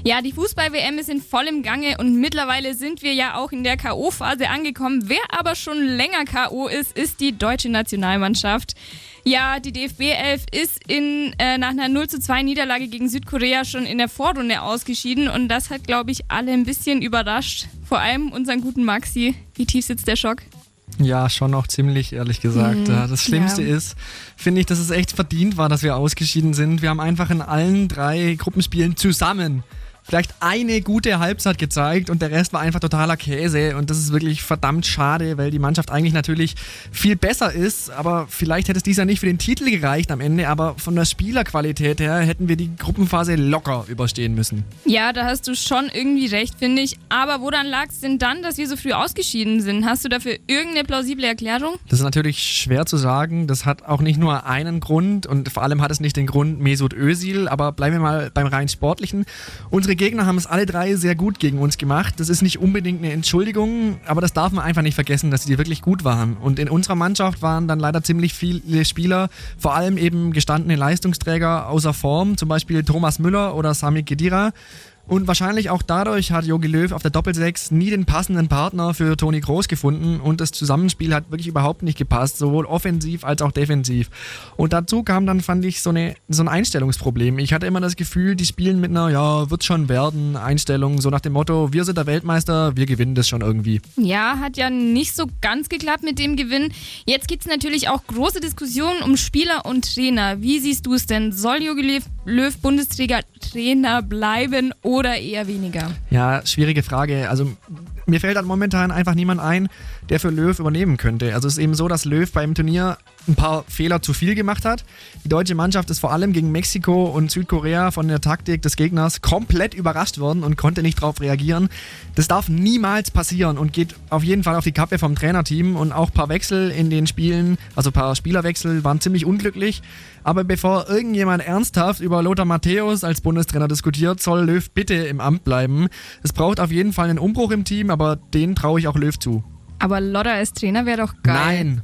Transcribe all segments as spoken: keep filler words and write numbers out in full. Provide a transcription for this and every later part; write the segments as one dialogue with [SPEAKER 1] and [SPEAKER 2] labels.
[SPEAKER 1] Ja, die Fußball-W M ist in vollem Gange und mittlerweile sind wir ja auch in der K O-Phase angekommen. Wer aber schon länger K O ist, ist die deutsche Nationalmannschaft. Ja, die D F B elf ist in, äh, nach einer null zu zwei Niederlage gegen Südkorea schon in der Vorrunde ausgeschieden und das hat, glaube ich, alle ein bisschen überrascht. Vor allem unseren guten Maxi. Wie tief sitzt der Schock?
[SPEAKER 2] Ja, schon noch ziemlich, ehrlich gesagt.
[SPEAKER 1] Mhm,
[SPEAKER 2] das Schlimmste
[SPEAKER 1] ja.
[SPEAKER 2] ist, finde ich, dass es echt verdient war, dass wir ausgeschieden sind. Wir haben einfach in allen drei Gruppenspielen zusammen vielleicht eine gute Halbzeit gezeigt und der Rest war einfach totaler Käse und das ist wirklich verdammt schade, weil die Mannschaft eigentlich natürlich viel besser ist, aber vielleicht hätte es dies Jahr nicht für den Titel gereicht am Ende, aber von der Spielerqualität her hätten wir die Gruppenphase locker überstehen müssen.
[SPEAKER 1] Ja, da hast du schon irgendwie recht, finde ich. Aber woran lag es denn dann, dass wir so früh ausgeschieden sind? Hast du dafür irgendeine plausible Erklärung?
[SPEAKER 2] Das ist natürlich schwer zu sagen. Das hat auch nicht nur einen Grund und vor allem hat es nicht den Grund Mesut Özil, aber bleiben wir mal beim rein Sportlichen. Unsere Gegner haben es alle drei sehr gut gegen uns gemacht. Das ist nicht unbedingt eine Entschuldigung, aber das darf man einfach nicht vergessen, dass sie wirklich gut waren. Und in unserer Mannschaft waren dann leider ziemlich viele Spieler, vor allem eben gestandene Leistungsträger außer Form, zum Beispiel Thomas Müller oder Sami Khedira. Und wahrscheinlich auch dadurch hat Jogi Löw auf der Doppelsechs nie den passenden Partner für Toni Kroos gefunden und das Zusammenspiel hat wirklich überhaupt nicht gepasst, sowohl offensiv als auch defensiv. Und dazu kam dann, fand ich, so, eine, so ein Einstellungsproblem. Ich hatte immer das Gefühl, die spielen mit einer, ja, wird schon werden, Einstellung, so nach dem Motto, wir sind der Weltmeister, wir gewinnen das schon irgendwie.
[SPEAKER 1] Ja, hat ja nicht so ganz geklappt mit dem Gewinn. Jetzt gibt es natürlich auch große Diskussionen um Spieler und Trainer. Wie siehst du es denn? Soll Jogi Löw, Löw Bundesliga-Trainer bleiben oder eher weniger?
[SPEAKER 2] Ja, schwierige Frage. Also mir fällt halt momentan einfach niemand ein, der für Löw übernehmen könnte. Also es ist eben so, dass Löw beim Turnier ein paar Fehler zu viel gemacht hat. Die deutsche Mannschaft ist vor allem gegen Mexiko und Südkorea von der Taktik des Gegners komplett überrascht worden und konnte nicht darauf reagieren. Das darf niemals passieren und geht auf jeden Fall auf die Kappe vom Trainerteam und auch ein paar Wechsel in den Spielen, also ein paar Spielerwechsel waren ziemlich unglücklich. Aber bevor irgendjemand ernsthaft über Lothar Matthäus als Bundestrainer diskutiert, soll Löw bitte im Amt bleiben. Es braucht auf jeden Fall einen Umbruch im Team, aber den traue ich auch Löw zu.
[SPEAKER 1] Aber Lothar als Trainer wäre doch geil.
[SPEAKER 2] Nein.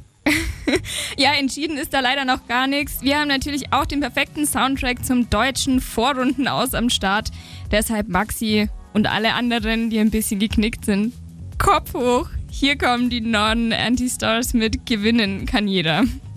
[SPEAKER 1] Ja, entschieden ist da leider noch gar nichts. Wir haben natürlich auch den perfekten Soundtrack zum deutschen Vorrunden aus am Start. Deshalb Maxi und alle anderen, die ein bisschen geknickt sind, Kopf hoch. Hier kommen die Norden Anti-Stars mit Gewinnen kann jeder.